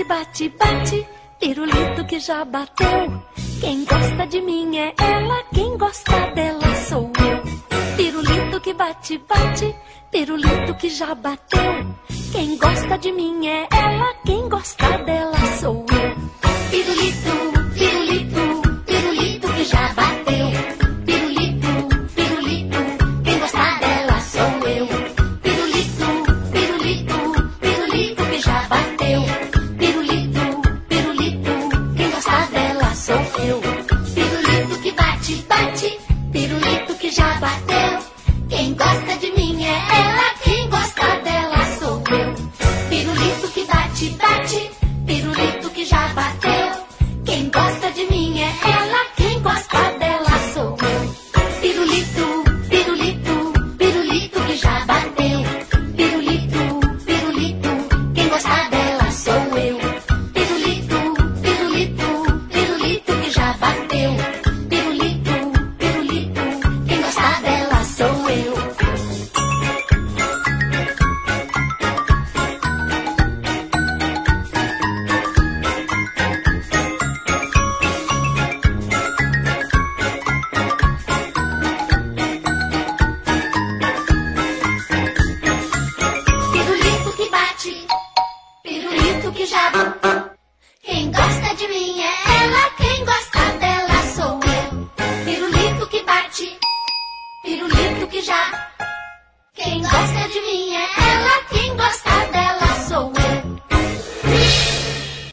que bate, bate, pirulito que já bateu. Quem gosta de mim é ela, quem gosta dela sou eu. Pirulito que bate, bate, pirulito que já bateu. Quem gosta de mim é ela, quem gosta dela sou eu. Pirulito, pirulito, pirulito que já bateu. Pirulito, pirulito, quem gosta dela sou eu. Pirulito, pirulito, pirulito que já bateu. Pirulito, pirulito, quem gosta dela sou eu. Pirulito que bate, bate, pirulito que já bateu. Quem gosta de mim é ela, quem gosta dela sou eu. Pirulito que bate, bate.